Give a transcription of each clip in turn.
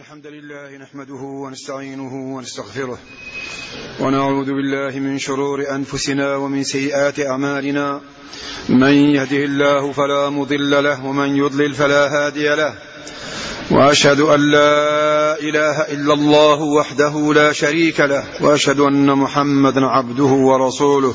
الحمد لله نحمده ونستعينه ونستغفره ونعوذ بالله من شرور أنفسنا ومن سيئات أعمالنا. من يهده الله فلا مضل له ومن يضلل فلا هادي له، وأشهد أن لا إله إلا الله وحده لا شريك له، وأشهد أن محمدا عبده ورسوله.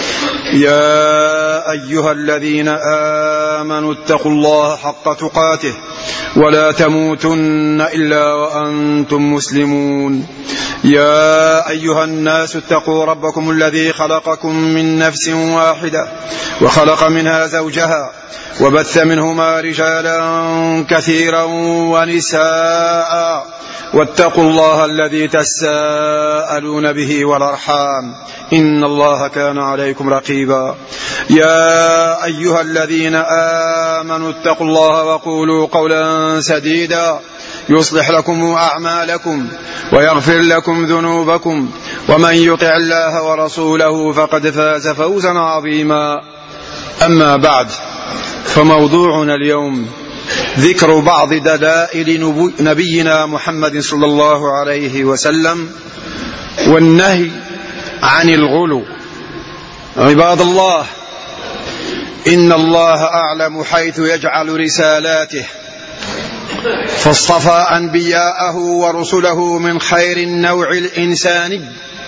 يا أيها الذين آمنوا اتقوا الله حق تقاته ولا تموتن إلا وأنتم مسلمون. يا أيها الناس اتقوا ربكم الذي خلقكم من نفس واحدة وخلق منها زوجها وبث منهما رجالا كثيرا ونساء، واتقوا الله الذي تساءلون به والأرحام إن الله كان عليكم رقيبا. يا أيها الذين آمنوا اتقوا الله وقولوا قولا سديدا يصلح لكم أعمالكم ويغفر لكم ذنوبكم، ومن يطع الله ورسوله فقد فاز فوزا عظيما. أما بعد، فموضوعنا اليوم ذكر بعض دلائل نبينا محمد صلى الله عليه وسلم والنهي عن الغلو. عباد الله، إن الله أعلم حيث يجعل رسالاته، فاصطفى أنبياءه ورسله من خير النوع الإنساني،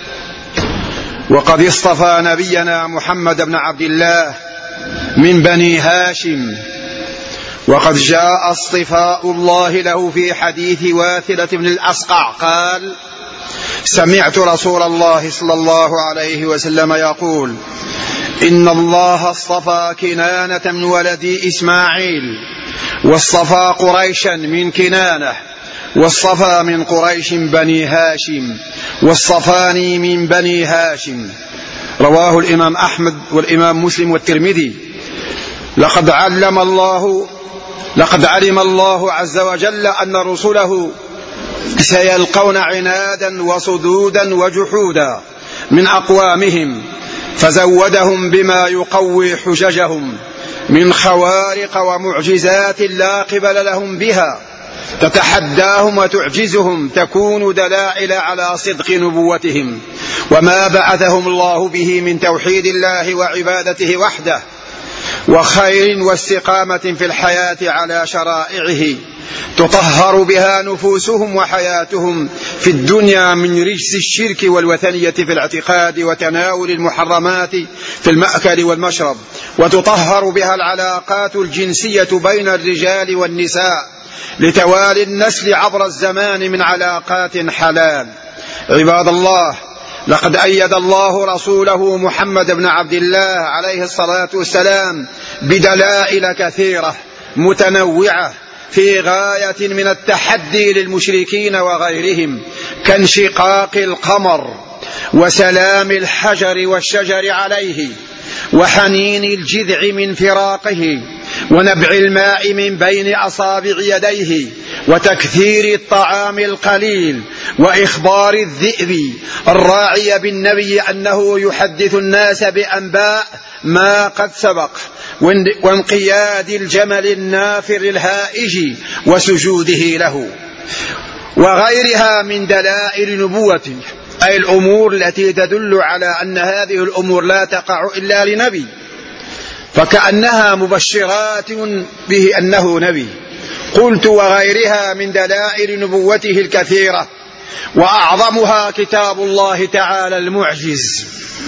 وقد اصطفى نبينا محمد بن عبد الله من بني هاشم، وقد جاء اصطفاء الله له في حديث واثلة بن الأسقع قال: سمعت رسول الله صلى الله عليه وسلم يقول: إن الله اصطفى كنانة من ولد إسماعيل، واصطفى قريشا من كنانة، واصطفى من قريش بني هاشم، واصطفاني من بني هاشم. رواه الإمام أحمد والإمام مسلم والترمذي. لقد علم الله عز وجل أن رسله سيلقون عنادا وصدودا وجحودا من أقوامهم، فزودهم بما يقوي حججهم من خوارق ومعجزات لا قبل لهم بها، تتحداهم وتعجزهم، تكون دلائل على صدق نبوتهم وما بعثهم الله به من توحيد الله وعبادته وحده، وخير واستقامة في الحياة على شرائعه تطهر بها نفوسهم وحياتهم في الدنيا من رجس الشرك والوثنية في الاعتقاد وتناول المحرمات في المأكل والمشرب، وتطهر بها العلاقات الجنسية بين الرجال والنساء لتوالي النسل عبر الزمان من علاقات حلال. عباد الله، لقد أيد الله رسوله محمد بن عبد الله عليه الصلاة والسلام بدلائل كثيرة متنوعة في غاية من التحدي للمشركين وغيرهم، كانشقاق القمر وسلام الحجر والشجر عليه، وحنين الجذع من فراقه، ونبع الماء من بين أصابع يديه، وتكثير الطعام القليل، وإخبار الذئب الراعي بالنبي أنه يحدث الناس بأنباء ما قد سبق، وانقياد الجمل النافر الهائج وسجوده له، وغيرها من دلائل نبوته، أي الأمور التي تدل على أن هذه الأمور لا تقع إلا لنبي، فكأنها مبشرات به أنه نبي. قلت: وغيرها من دلائل نبوته الكثيرة، وأعظمها كتاب الله تعالى المعجز،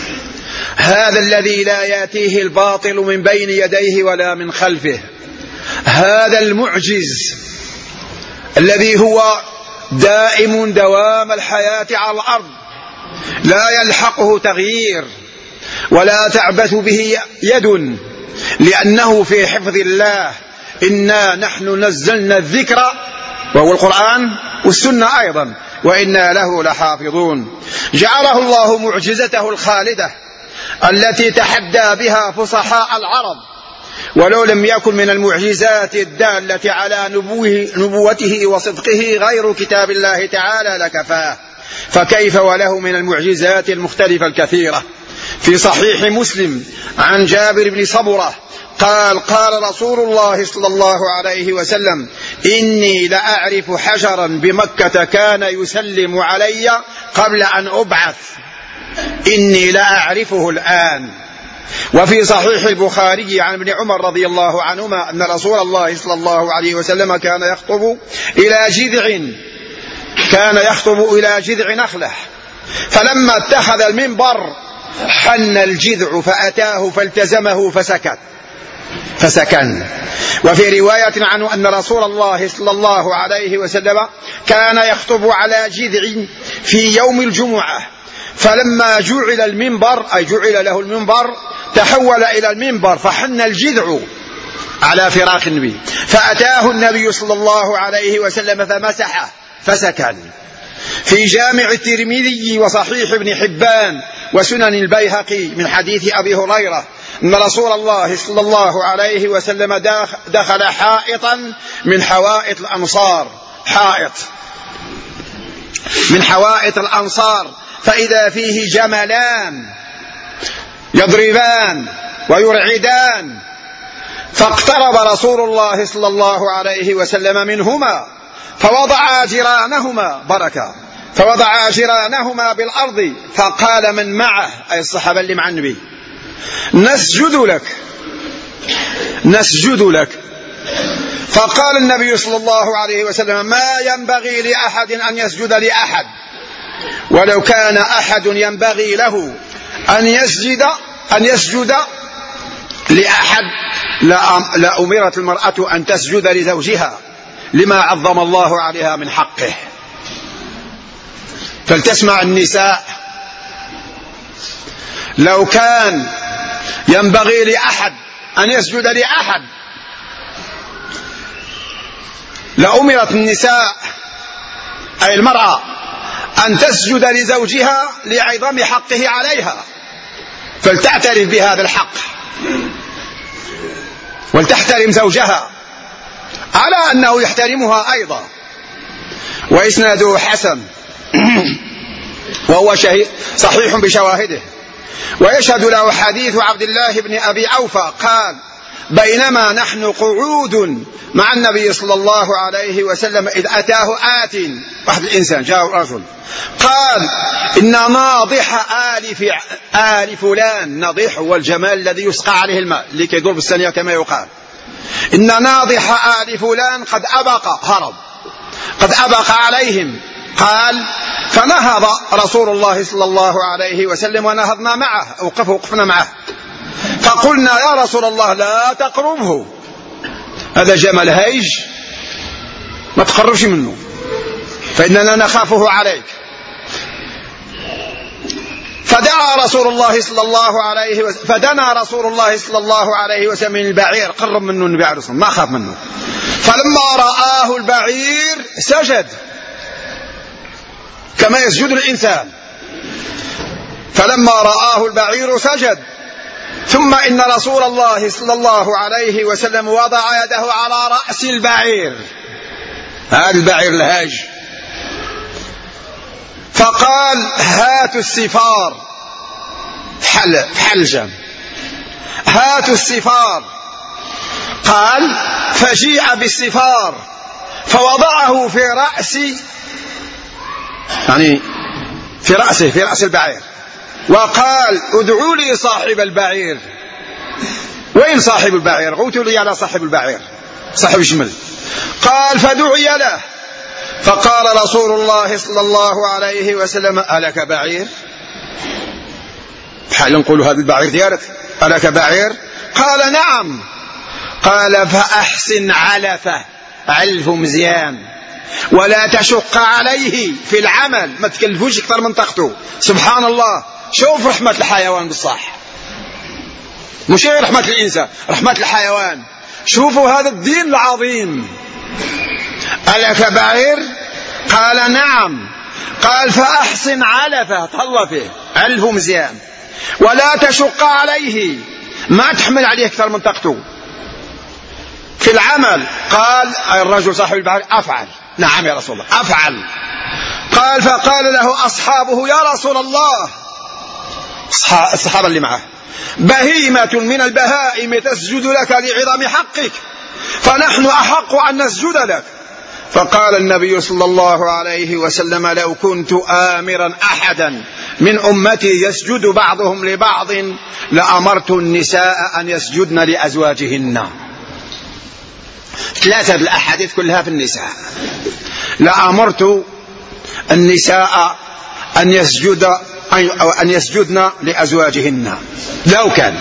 هذا الذي لا يأتيه الباطل من بين يديه ولا من خلفه، هذا المعجز الذي هو دائم دوام الحياة على الأرض، لا يلحقه تغيير ولا تعبث به يد، لأنه في حفظ الله. إنا نحن نزلنا الذكر، وهو القرآن والسنة أيضا، وإنا له لحافظون. جعله الله معجزته الخالدة التي تحدى بها فصحاء العرب، ولو لم يكن من المعجزات الدالة على نبوته وصدقه غير كتاب الله تعالى لكفاه، فكيف وله من المعجزات المختلفة الكثيرة. في صحيح مسلم عن جابر بن صبرة قال رسول الله صلى الله عليه وسلم: إني لأعرف حجرا بمكة كان يسلم علي قبل أن أبعث، إني لأعرفه الآن. وفي صحيح البخاري عن ابن عمر رضي الله عنهما أن رسول الله صلى الله عليه وسلم كان يخطب إلى جذع نخلة، فلما اتخذ المنبر حن الجذع فأتاه فالتزمه فسكن. وفي رواية عنه أن رسول الله صلى الله عليه وسلم كان يخطب على جذع في يوم الجمعة، فلما جعل له المنبر تحول إلى المنبر فحن الجذع على فراق النبي، فأتاه النبي صلى الله عليه وسلم فمسحه فسكن. في جامع الترمذي وصحيح ابن حبان وسنن البيهقي من حديث أبي هريرة أن رسول الله صلى الله عليه وسلم دخل حائطا من حوائط الأنصار فإذا فيه جملان يضربان ويرعدان، فاقترب رسول الله صلى الله عليه وسلم منهما فوضع جيرانهما بالأرض، فقال من معه أي الصحابة اللي مع النبي: نسجد لك. فقال النبي صلى الله عليه وسلم: ما ينبغي لأحد أن يسجد لأحد، ولو كان أحد ينبغي له أن يسجد لأحد لأمرت المرأة أن تسجد لزوجها لما عظم الله عليها من حقه. فلتسمع النساء: لو كان ينبغي لأحد أن يسجد لأحد لأمرت النساء أي المرأة أن تسجد لزوجها لعظم حقه عليها، فلتعترف بهذا الحق ولتحترم زوجها على أنه يحترمها أيضا. وإسناده حسن وهو صحيح بشواهده، ويشهد له حديث عبد الله بن أبي أوفى قال: بينما نحن قعود مع النبي صلى الله عليه وسلم إذ أتاه واحد الإنسان جاء رجل قال: إن ناضح آل فلان، ناضح هو الجمال الذي يسقى عليه الماء اللي كيدور بالثانية كما يقال، إن ناضح آل فلان قد أبق عليهم. قال: فنهض رسول الله صلى الله عليه وسلم ونهضنا معه، وقفنا معه، فقلنا: يا رسول الله لا تقربه، هذا جمل هيج ما تقربش منه فإننا نخافه عليك. فدنا رسول الله صلى الله عليه وسلم من البعير، قرب منه النبي عليه الصلاة والسلام، ما خاف منه. فلما رآه البعير سجد كما يسجد الإنسان، فلما رآه البعير سجد. ثم إن رسول الله صلى الله عليه وسلم وضع يده على رأس البعير، هذا البعير الهاج، فقال: هاتوا السفار، حلجا، هاتوا السفار. قال: فجيء بالسفار فوضعه في رأس البعير، وقال: ادعوا لي صاحب البعير. وين صاحب البعير؟ غوتوا لي على صاحب البعير، صاحب الجمل. قال: فدعي له، فقال رسول الله صلى الله عليه وسلم: ألك بعير؟ بحال نقول هذا البعير ديالك، ألك بعير؟ قال: نعم. قال: فأحسن علفه مزيان، ولا تشق عليه في العمل، ما تكلفوش اكثر من طاقته. سبحان الله، شوف رحمة الحيوان بالصح، مش رحمة الإنسان، رحمة الحيوان. شوفوا هذا الدين العظيم. ألك بعير؟ قال: نعم. قال: فأحسن طلفه علفه مزيان، ولا تشق عليه، ما تحمل عليه أكثر من طاقته في العمل. قال الرجل صاحب البعير: أفعل. نعم يا رسول الله، أفعل. قال: فقال له أصحابه: يا رسول الله، الصحابة اللي معه: بهيمة من البهائم تسجد لك لعظم حقك، فنحن أحق أن نسجد لك. فقال النبي صلى الله عليه وسلم: لو كنت آمرا أحدا من أمتي يسجد بعضهم لبعض لأمرت النساء أن يسجدن لأزواجهن. 3 الأحاديث كلها في النساء. لأمرت النساء أن يسجدن لأزواجهن لو كان.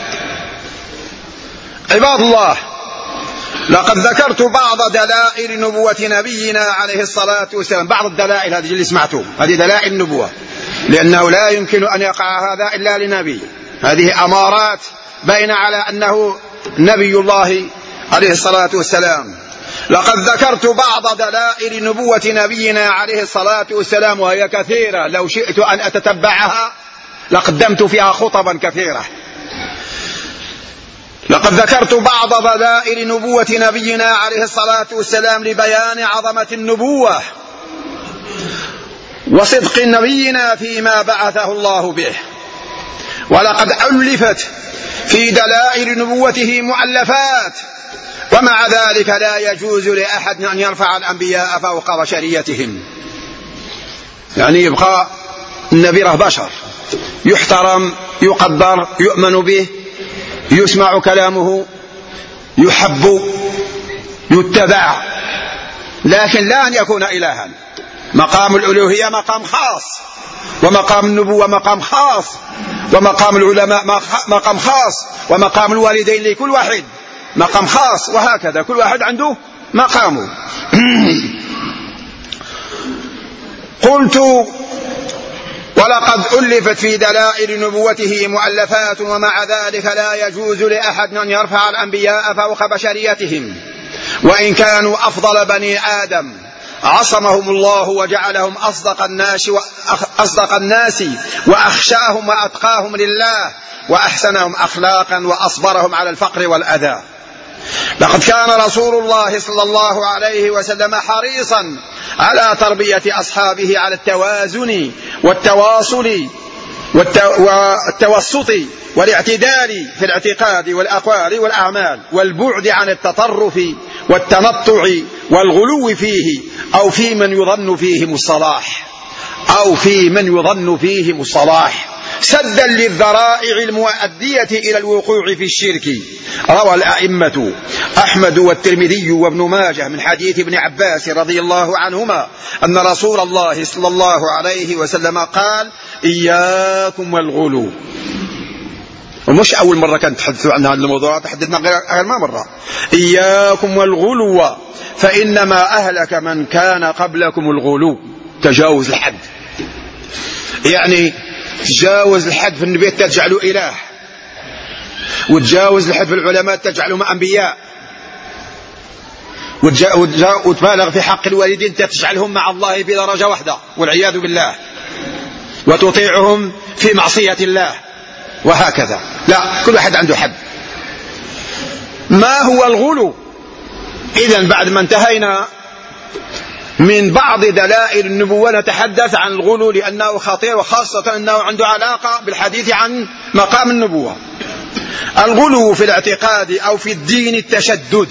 عباد الله، لقد ذكرت بعض دلائل نبوة نبينا عليه الصلاة والسلام. بعض الدلائل هذه اللي سمعتم، هذه دلائل النبوة، لأنه لا يمكن أن يقع هذا إلا لنبي. هذه أمارات بين على أنه نبي الله عليه الصلاة والسلام. لقد ذكرت بعض دلائل نبوة نبينا عليه الصلاة والسلام، وهي كثيرة، لو شئت أن أتتبعها لقدمت فيها خطبا كثيرة. لقد ذكرت بعض دلائل نبوة نبينا عليه الصلاة والسلام لبيان عظمة النبوة وصدق نبينا فيما بعثه الله به. ولقد ألفت في دلائل نبوته مؤلفات، ومع ذلك لا يجوز لأحد أن يرفع الأنبياء فوق بشريتهم. يعني يبقى النبي راه بشر، يحترم، يقدر، يؤمن به، يسمع كلامه، يحب، يتبع، لكن لا أن يكون إلها. مقام الألوهية مقام خاص، ومقام النبوة مقام خاص، ومقام العلماء مقام خاص، ومقام الوالدين لكل واحد مقام خاص، وهكذا كل واحد عنده مقامه. قلت: ولقد ألفت في دلائل نبوته مؤلفات، ومع ذلك لا يجوز لأحد أن يرفع الأنبياء فوق بشريتهم، وإن كانوا أفضل بني آدم عصمهم الله وجعلهم أصدق الناس وأخشاهم وأتقاهم لله وأحسنهم أخلاقا وأصبرهم على الفقر والأذى. لقد كان رسول الله صلى الله عليه وسلم حريصا على تربية أصحابه على التوازن والتواصل والتوسط والاعتدال في الاعتقاد والأقوال والأعمال، والبعد عن التطرف والتنطع والغلو فيه أو في من يظن فيهم الصلاح سدا للذرائع المؤدية إلى الوقوع في الشرك. روى الأئمة أحمد والترمذي وابن ماجه من حديث ابن عباس رضي الله عنهما أن رسول الله صلى الله عليه وسلم قال: إياكم والغلو. ومش أول مرة كانت تحدثوا عن هذا الموضوع، تحدثنا غير ما مرة. إياكم والغلو فإنما أهلك من كان قبلكم الغلو، تجاوز الحد. يعني تجاوز الحد في النبي تجعله إله، وتجاوز الحد في العلماء تجعلهم أنبياء، وتبالغ في حق الوالدين تجعلهم مع الله بدرجة واحدة والعياذ بالله، وتطيعهم في معصية الله، وهكذا. لا، كل واحد عنده حد. ما هو الغلو؟ إذن بعد ما انتهينا من بعض دلائل النبوة نتحدث عن الغلو، لأنه خطير، وخاصة أنه عنده علاقة بالحديث عن مقام النبوة. الغلو في الاعتقاد أو في الدين التشدد،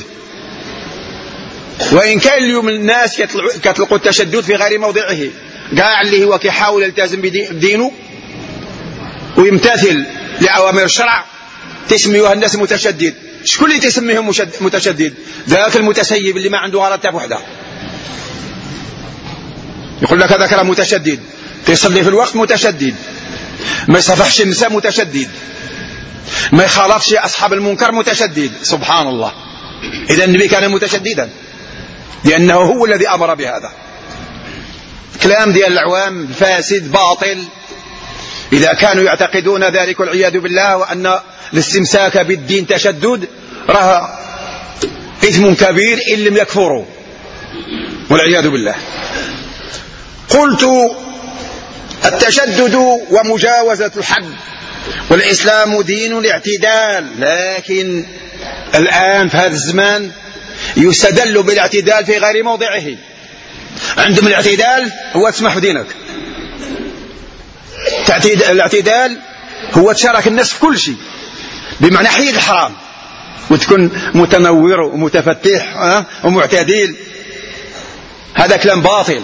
وإن كان اليوم الناس يطلقوا التشدد في غير موضعه، قاع اللي هو كيحاول يلتزم بدينه ويمتثل لأوامر الشرع تسميوها الناس متشدد. شكون اللي تسميهم متشدد؟ ذاك المتسيب اللي ما عنده غلط في وحده، يقول لك هذا كلام متشدد، يصلي في الوقت متشدد، ما يصفحش النساء متشدد، ما يخالفش أصحاب المنكر متشدد. سبحان الله. إذا النبي كان متشددا لأنه هو الذي أمر بهذا. كلام ديال العوام فاسد باطل إذا كانوا يعتقدون ذلك والعياذ بالله، وأن الاستمساك بالدين تشدد، راه إثم كبير إن لم يكفروا والعياذ بالله. قلت: التشدد ومجاوزة الحد، والإسلام دين الاعتدال، لكن الآن في هذا الزمان يستدل بالاعتدال في غير موضعه. عندهم الاعتدال هو تسمح بدينك، الاعتدال هو تشارك الناس في كل شيء، بمعنى حيد الحرام وتكون متنور ومتفتح ومعتدل. هذا كلام باطل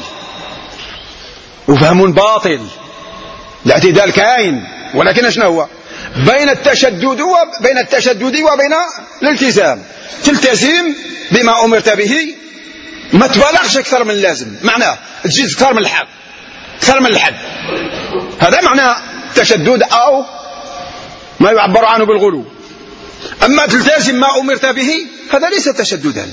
وفهم باطل. الاعتدال كائن، ولكن شنو هو؟ بين التشدد وبين الالتزام. تلتزم بما أمرت به، ما تبالغش أكثر من اللازم، معناه تجيز أكثر من الحد. هذا معنى التشدد أو ما يعبر عنه بالغلو. أما تلتزم ما أمرت به هذا ليس تشددا،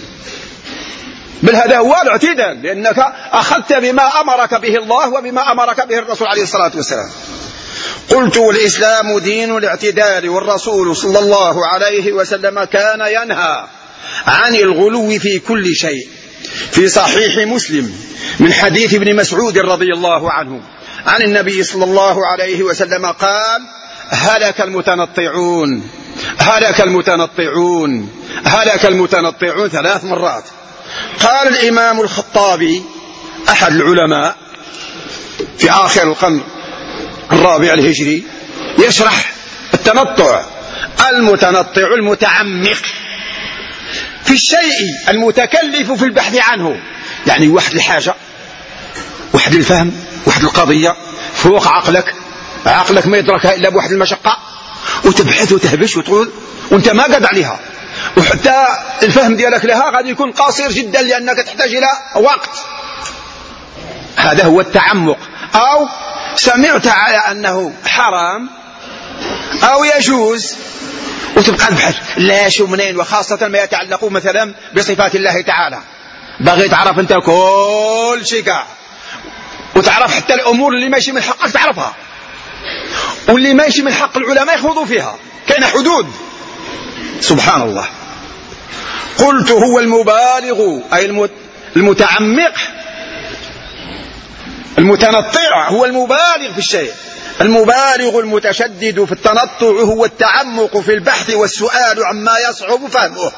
بل هذا هو الاعتدال، لأنك أخذت بما أمرك به الله وبما أمرك به الرسول عليه الصلاة والسلام. قلت الإسلام دين الاعتدال، والرسول صلى الله عليه وسلم كان ينهى عن الغلو في كل شيء. في صحيح مسلم من حديث ابن مسعود رضي الله عنه عن النبي صلى الله عليه وسلم قال: هلك المتنطعون، هلك المتنطعون، هلك المتنطعون 3 مرات. قال الإمام الخطابي أحد العلماء في آخر القرن الرابع الهجري يشرح التنطع: المتنطع المتعمق في الشيء المتكلف في البحث عنه، يعني واحد الحاجة، واحد الفهم، واحد القضية فوق عقلك ما يدركها إلا بواحد المشقة، وتبحث وتهبش وتقول وانت ما قد عليها، وحتى الفهم ديالك لها غادي يكون قصير جدا لأنك تحتاج إلى وقت. هذا هو التعمق. أو سمعت على أنه حرام أو يجوز وتبقى تبحث لاش ومنين، وخاصة ما يتعلق مثلا بصفات الله تعالى. باغي تعرف أنت كل شيء كاع، وتعرف حتى الأمور اللي ماشي من حقك تعرفها، واللي ماشي من حق العلماء يخوضوا فيها، كاين حدود. سبحان الله. قلت هو المبالغ أي المتعمق، المتنطع هو المبالغ في الشيء. المبالغ المتشدد في التنطع هو التعمق في البحث والسؤال عما يصعب فهمه،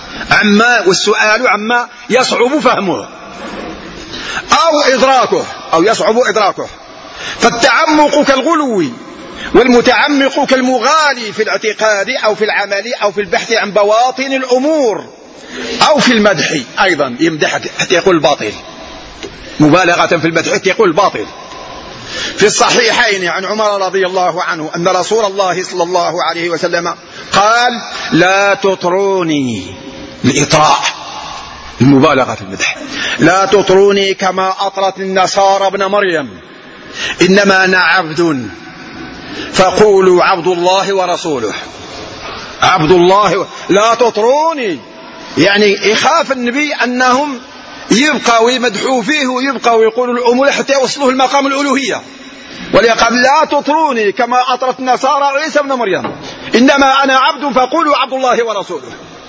عما يصعب فهمه أو إدراكه، أو يصعب إدراكه. فالتعمق كالغلو، والمتعمق كالمغالي في الاعتقاد أو في العمل أو في البحث عن بواطن الأمور أو في المدح. أيضا يمدح حتى يقول الباطل، مبالغة في المدح حتى يقول الباطل. في الصحيحين عن عمر رضي الله عنه أن رسول الله صلى الله عليه وسلم قال: لا تطروني، الإطراء، المبالغة في المدح، لا تطروني كما أطرت النصارى ابن مريم، إنما أنا عبد فقولوا عبد الله ورسوله. عبد الله، لا تطروني، يعني يخاف النبي أنهم يبقوا يمدحوا فيه ويبقوا يقولوا الأمور حتى يوصلوا المقام الألوهية، وليقال لا تطروني كما أطرت النصارى عيسى ابن مريم، إنما أنا عبد فقولوا عبد الله ورسوله.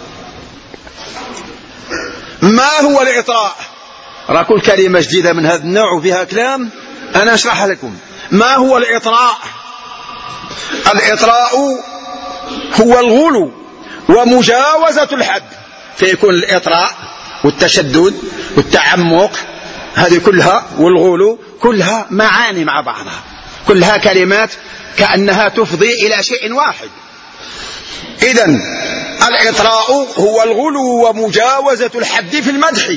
ما هو الإطراء؟ راكل كلمة جديدة من هذا النوع وفيها كلام، أنا أشرحها لكم. ما هو الإطراء؟ الإطراء هو الغلو ومجاوزة الحد. فيكون الإطراء والتشدد والتعمق هذه كلها والغلو كلها معاني مع بعضها، كلها كلمات كأنها تفضي إلى شيء واحد. إذن الإطراء هو الغلو ومجاوزة الحد في المدح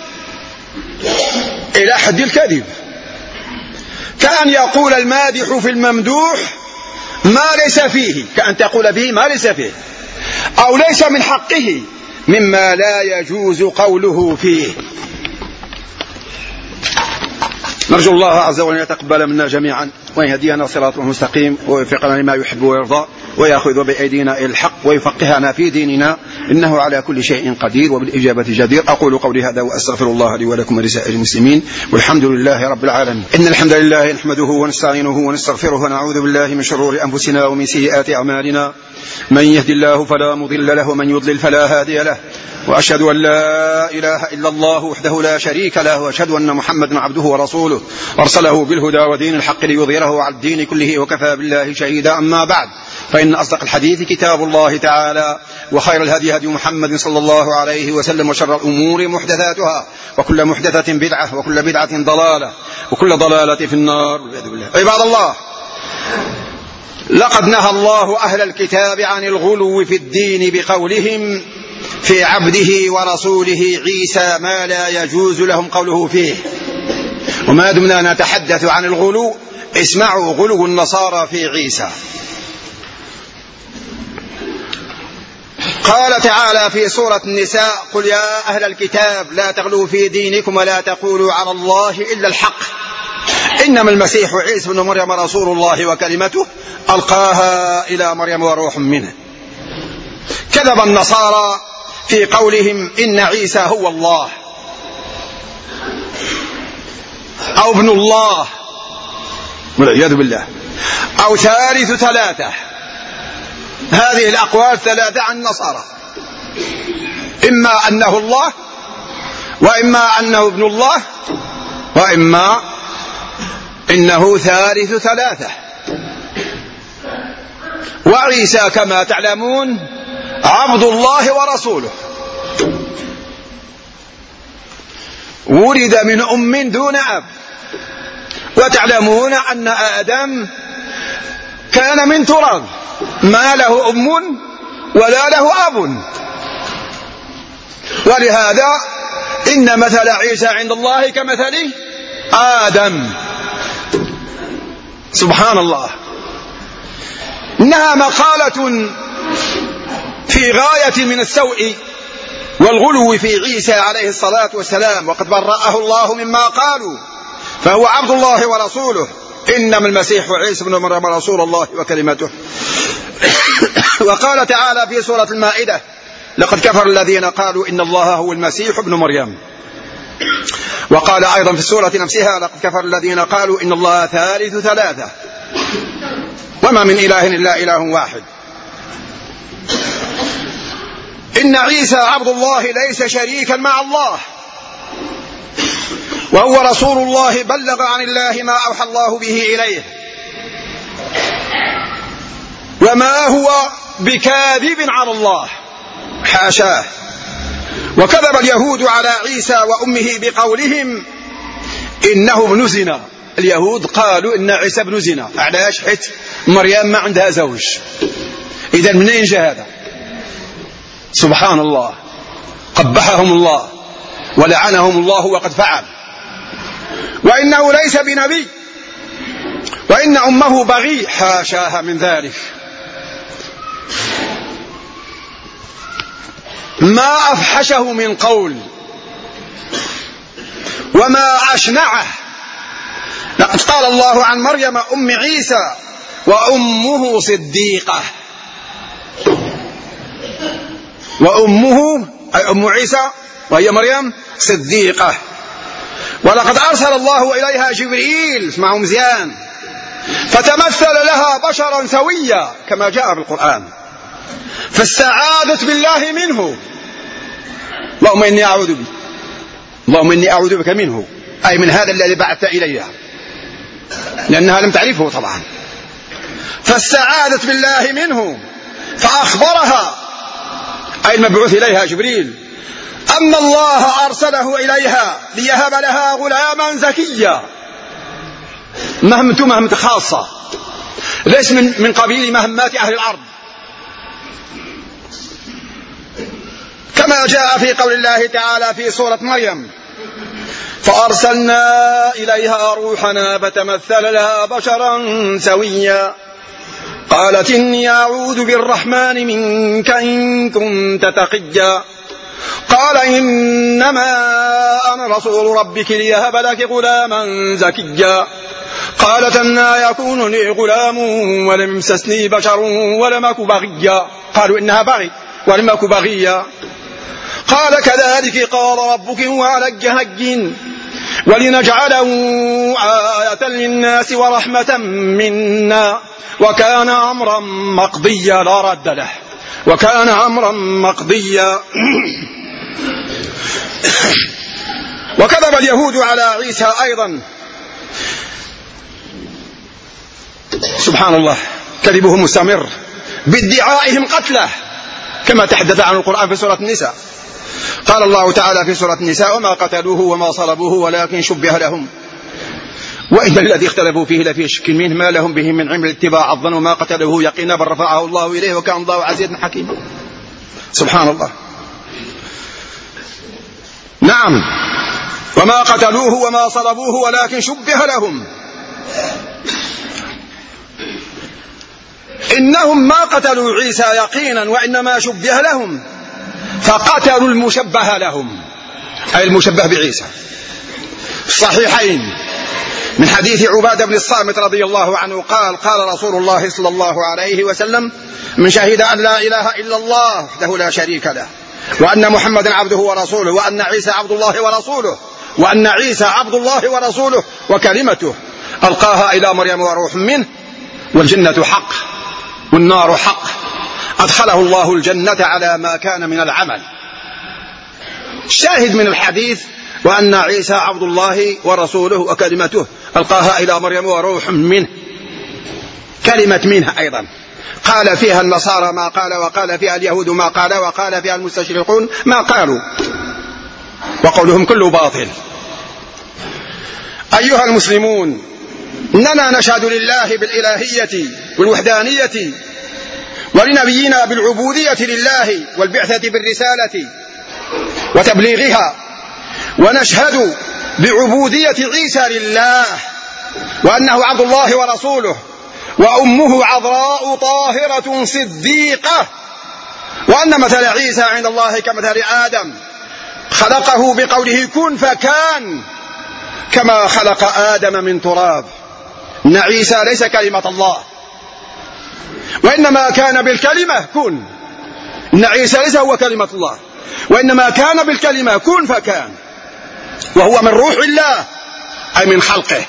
إلى حد الكذب، كأن يقول المادح في الممدوح ما ليس فيه، كأن تقول به ما ليس فيه، أو ليس من حقه مما لا يجوز قوله فيه. نرجو الله عز وجل يتقبل منا جميعا ويهدينا صراطه المستقيم ويوفقنا لما يحب ويرضى ويأخذ بأيدينا إلى الحق ويفقهنا في ديننا، إنه على كل شيء قدير وبالإجابة جدير. أقول قولي هذا وأستغفر الله لي ولكم ولسائر المسلمين، والحمد لله رب العالمين. إن الحمد لله نحمده ونستعينه ونستغفره ونعوذ بالله من شرور أنفسنا ومن سيئات أعمالنا، من يهد الله فلا مضل له ومن يضلل فلا هادي له، وأشهد أن لا إله إلا الله وحده لا شريك له، وأشهد أن محمدا عبده ورسوله أرسله بالهدى ودين الحق ليظهره على الدين كله وكفى بالله شهيدا. أما بعد، فإن أصدق الحديث كتاب الله تعالى، وخير الهدي هدي محمد صلى الله عليه وسلم، وشر الأمور محدثاتها، وكل محدثة بدعة، وكل بدعة ضلالة، وكل ضلالة في النار. عباد الله، لقد نهى الله أهل الكتاب عن الغلو في الدين بقولهم في عبده ورسوله عيسى ما لا يجوز لهم قوله فيه. وما دمنا نتحدث عن الغلو، اسمعوا غلو النصارى في عيسى. قال تعالى في سورة النساء: قل يا أهل الكتاب لا تغلوا في دينكم ولا تقولوا على الله إلا الحق إنما المسيح عيسى بن مريم رسول الله وكلمته ألقاها إلى مريم وروح منه. كذب النصارى في قولهم إن عيسى هو الله أو ابن الله والعياذ بالله أو ثالث ثلاثة. هذه الأقوال ثلاثة عن النصارى: إما أنه الله، وإما أنه ابن الله، وإما إنه ثالث ثلاثة. وعيسى كما تعلمون عبد الله ورسوله، ولد من أم دون أب. وتعلمون أن آدم كان من تراب، ما له أم ولا له أب. ولهذا إن مثل عيسى عند الله كمثل آدم. سبحان الله. إنها مقالة في غاية من السوء والغلو في عيسى عليه الصلاة والسلام، وقد برأه الله مما قالوا، فهو عبد الله ورسوله. إنما المسيح عيسى بن مريم رسول الله وكلمته. وقال تعالى في سورة المائدة: لقد كفر الذين قالوا إن الله هو المسيح ابن مريم. وقال أيضا في السورة نفسها: لقد كفر الذين قالوا إن الله ثالث ثلاثة وما من إله إلا إله واحد. إن عيسى عبد الله ليس شريكا مع الله، وهو رسول الله بلغ عن الله ما أوحى الله به إليه، وما هو بكاذب على الله، حاشاه. وكذب اليهود على عيسى وأمه بقولهم إنه ابن زنا. اليهود قالوا إن عيسى ابن زنا. علاش؟ حيت مريم ما عندها زوج. إذن منين جاء هذا؟ سبحان الله. قبحهم الله ولعنهم الله وقد فعل. وإنه ليس بنبي، وإن أمه بغي، حاشاها من ذلك. ما أفحشه من قول وما أشنعه. لقد قال الله عن مريم أم عيسى: وأمه صديقة. وأمه أي أم عيسى وهي مريم صديقة. ولقد أرسل الله إليها جبريل، اسمعوا مزيان، فتمثل لها بشرا سويا كما جاء بالقرآن، فاستعاذت بالله منه. اللهم إني أعوذ بك، اللهم إني أعوذ بك منه، أي من هذا الذي بعثت إليها، لأنها لم تعرفه طبعا. فاستعاذت بالله منه فأخبرها، أي المبعوث إليها جبريل، أن الله أرسله إليها ليهب لها غلاما زكيا. مهمة خاصة، ليس من قبيل مهمات أهل الأرض، كما جاء في قول الله تعالى في سورة مريم: فأرسلنا إليها روحنا فتمثل لها بشرا سويا قالت إني أعوذ بالرحمن منك إن كنت تقيا قال إنما أنا رسول ربك ليهب لك غلاما زكيا قالت أنى يكون لي غلام ولم يمسسني بشر ولم أك بغيا. قالوا إنها بغي ولم أك بغيا. قال كذلك قال ربك وعلى هج ولنجعله آية للناس ورحمة منا وكان أمرا مقضيا لا رد له وكان أمرا مقضيا. وكذب اليهود على عيسى أيضا، سبحان الله، كذبهم مستمر بادعائهم قتله كما تحدث عن القرآن في سورة النساء. قال الله تعالى في سورة النساء: وما قتلوه وما صلبوه ولكن شبه لهم وإن الذي اختلفوا فيه لفي شك منه ما لهم به من علم اتباع الظن وما قتلوه يقينا بل رفعه الله إليه وكان الله عزيزا حكيما. سبحان الله. نعم، وما قتلوه وما صلبوه ولكن شبه لهم. إنهم ما قتلوا عيسى يقينا وإنما شبه لهم، فقتلوا المشبه لهم أي المشبه بعيسى. الصحيحين من حديث عبادة بن الصامت رضي الله عنه قال: قال رسول الله صلى الله عليه وسلم: من شهد أن لا إله إلا الله وحده لا شريك له وأن محمدا عبده ورسوله وأن عيسى عبد الله ورسوله وأن عيسى عبد الله ورسوله وكلمته ألقاها إلى مريم وروح منه والجنة حق والنار حق أدخله الله الجنة على ما كان من العمل. الشاهد من الحديث: وأن عيسى عبد الله ورسوله وكلمته ألقاها إلى مريم وروح منه. كلمة منها أيضا قال فيها النصارى ما قال، وقال فيها اليهود ما قال، وقال فيها المستشرقون ما قالوا، وقولهم كله باطل. أيها المسلمون، إننا نشهد لله بالإلهية والوحدانية ولنبينا بالعبودية لله والبعثة بالرسالة وتبليغها، ونشهد بعبودية عيسى لله وأنه عبد الله ورسوله وأمه عذراء طاهرة صديقة، وأن مثل عيسى عند الله كمثل آدم خلقه بقوله كن فكان كما خلق آدم من تراب. إن عيسى ليس كلمة الله وإنما كان بالكلمة كن. إن عيسى ليس هو كلمة الله وإنما كان بالكلمة كن فكان، وهو من روح الله أي من خلقه.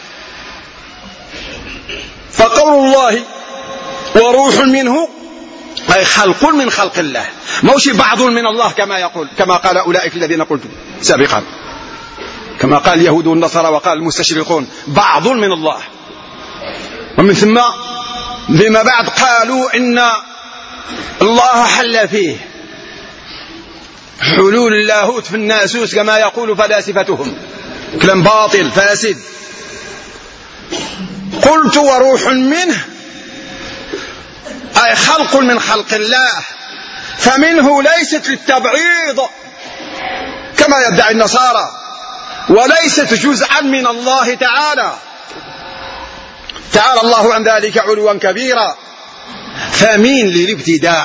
فقول الله وروح منه أي خلق من خلق الله، موش بعض من الله كما قال أولئك الذين قلت سابقا، كما قال اليهود والنصارى وقال المستشرقون بعض من الله. ومن ثم فيما بعد قالوا إن الله حل فيه حلول اللاهوت في الناسوس كما يقول فلاسفتهم، كلام باطل فاسد. قلت وروح منه أي خلق من خلق الله، فمنه ليست للتبعيض كما يدعي النصارى، وليست جزءا من الله تعالى، تعالى الله عن ذلك علوا كبيرا. فمن للابتداء،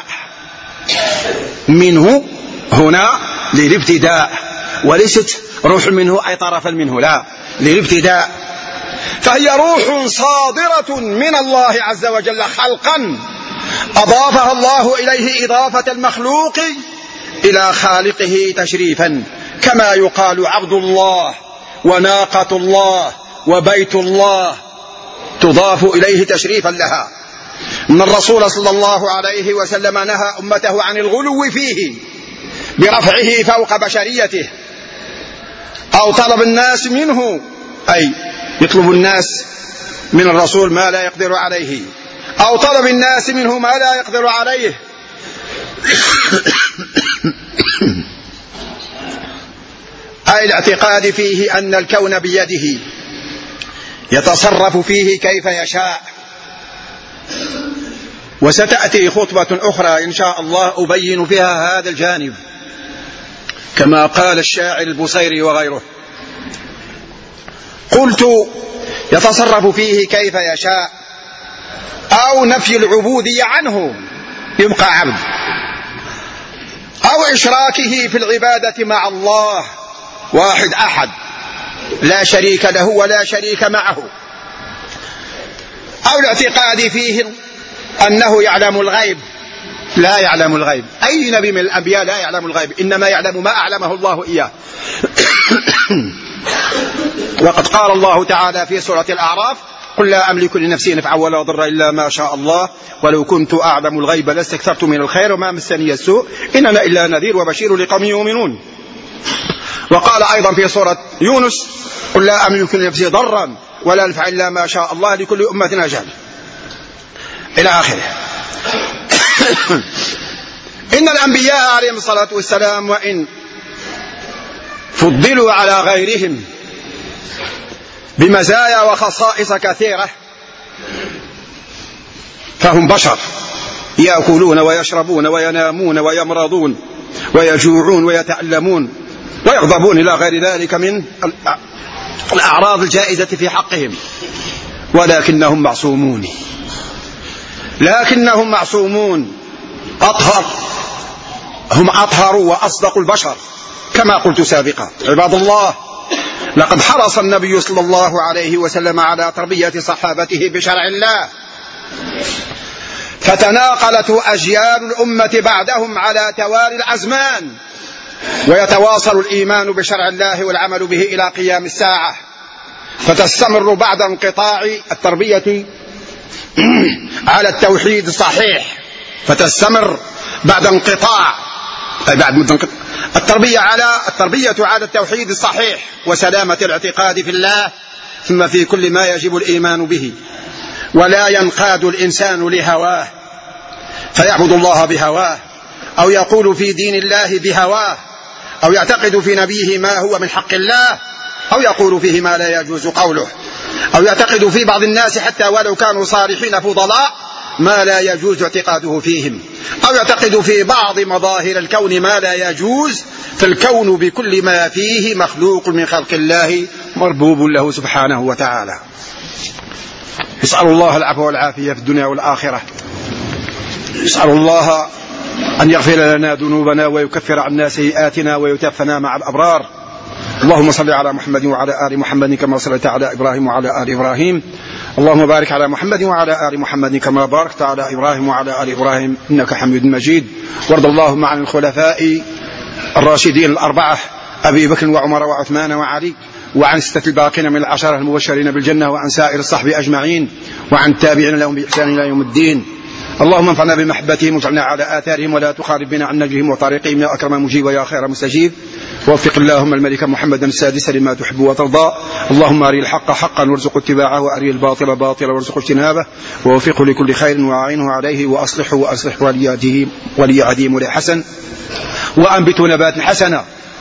منه هنا للابتداء، وليست روح منه أي طرفا منه، لا، للابتداء. فهي روح صادرة من الله عز وجل خلقا أضافها الله إليه إضافة المخلوق إلى خالقه تشريفا، كما يقال عبد الله وناقة الله وبيت الله تضاف إليه تشريفا لها. إن الرسول صلى الله عليه وسلم نهى أمته عن الغلو فيه برفعه فوق بشريته، أو طلب الناس منه أي يطلب الناس من الرسول ما لا يقدر عليه، أو طلب الناس منه ما لا يقدر عليه. أي الاعتقاد فيه أن الكون بيده يتصرف فيه كيف يشاء. وستأتي خطبة أخرى إن شاء الله أبين فيها هذا الجانب، كما قال الشاعر البصيري وغيره. قلت يتصرف فيه كيف يشاء، أو نفي العبودية عنه يبقى عبد، أو إشراكه في العبادة مع الله واحد أحد لا شريك له ولا شريك معه، أو الاعتقاد فيه أنه يعلم الغيب. لا يعلم الغيب، أي نبي من الأنبياء لا يعلم الغيب، إنما يعلم ما أعلمه الله إياه. وقد قال الله تعالى في سورة الأعراف: قل لا أملك لنفسي نفعا ولا ضرا إلا ما شاء الله ولو كنت أعلم الغيب لاستكثرت من الخير وما مسني السوء إن أنا إلا نذير وبشير لقوم يؤمنون. وقال أيضا في سورة يونس: قل لا أملك لنفسي ضرا ولا نفعا إلا ما شاء الله لكل أمة أجل، إلى آخره. إن الأنبياء عليهم الصلاة والسلام وإن فضلوا على غيرهم بمزايا وخصائص كثيرة، فهم بشر يأكلون ويشربون وينامون ويمرضون ويجوعون ويتألمون ويغضبون إلى غير ذلك من الأعراض الجائزة في حقهم، ولكنهم معصومون أطهر، هم أطهر وأصدق البشر كما قلت سابقا. عباد الله، لقد حرص النبي صلى الله عليه وسلم على تربية صحابته بشرع الله، فتناقلت أجيال الأمة بعدهم على توالي الأزمان، ويتواصل الإيمان بشرع الله والعمل به إلى قيام الساعة، فتستمر بعد انقطاع التربية على التوحيد الصحيح، التربية على التوحيد الصحيح وسلامة الاعتقاد في الله، ثم في كل ما يجب الإيمان به، ولا ينقاد الإنسان لهواه فيعبد الله بهواه، أو يقول في دين الله بهواه، أو يعتقد في نبيه ما هو من حق الله، أو يقول فيه ما لا يجوز قوله، أو يعتقد في بعض الناس حتى ولو كانوا صالحين فضلاء ما لا يجوز اعتقاده فيهم، أو يعتقد في بعض مظاهر الكون ما لا يجوز، فالكون بكل ما فيه مخلوق من خلق الله مربوب له سبحانه وتعالى. نسأل الله العفو والعافية في الدنيا والآخرة، نسأل الله أن يغفر لنا ذنوبنا ويكفر عنا سيئاتنا ويتوفنا مع الأبرار. اللهم صل على محمد وعلى آل محمد كما صليت على إبراهيم وعلى آل إبراهيم. اللهم بارك على محمد وعلى آل محمد كما باركت على إبراهيم وعلى آل إبراهيم إنك حميد مجيد. وارض اللهم عن الخلفاء الراشدين الأربعة أبي بكر وعمر وعثمان وعلي، وعن ستة الباقين من العشرة المبشرين بالجنة، وعن سائر الصحب أجمعين، وعن التابعين لهم بإحسان إلى يوم الدين. اللهم انفعنا بمحبتهم واجعلنا على آثارهم ولا تخالف بنا عن نجهم وطريقهم يا أكرم مجيب ويا خير مستجيب. ووفق اللهم الملك محمدا السادس لما تحب وترضى. اللهم أري الحق حقا وارزق اتباعه، وأري الباطل باطلا وارزق اجتنابه، ووفقه لكل خير وأعينه عليه، وأصلح ولي عديم ولي حسن، وأنبتوا نبات حسنا.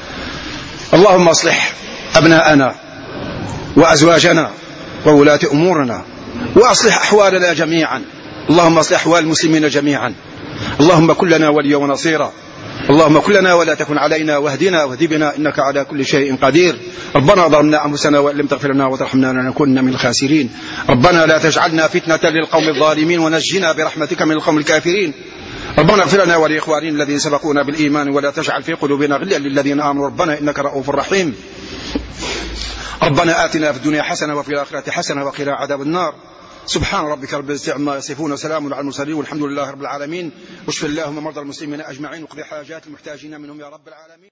اللهم أصلح أبناءنا وأزواجنا وولاة أمورنا، وأصلح أحوالنا جميعا. اللهم أصلح أحوال المسلمين جميعا. اللهم كن لنا وليا ونصيرا، اللهم كن لنا ولا تكن علينا، واهدنا واهد بنا إنك على كل شيء قدير. ربنا ظلمنا أنفسنا وإن لم تغفر لنا وترحمنا لنكونن من الخاسرين. ربنا لا تجعلنا فتنة للقوم الظالمين ونجنا برحمتك من القوم الكافرين. ربنا اغفر لنا ولإخواننا الذين سبقونا بالإيمان ولا تجعل في قلوبنا غلا للذين آمنوا ربنا إنك رؤوف رحيم. ربنا آتنا في الدنيا حسنة وفي الآخرة حسنة وقنا عذاب النار. سبحان ربك رب العزة عما يصفون وسلام على المرسلين والحمد لله رب العالمين. واشف اللهم مرضى المسلمين أجمعين وقضي حاجات المحتاجين منهم يا رب العالمين.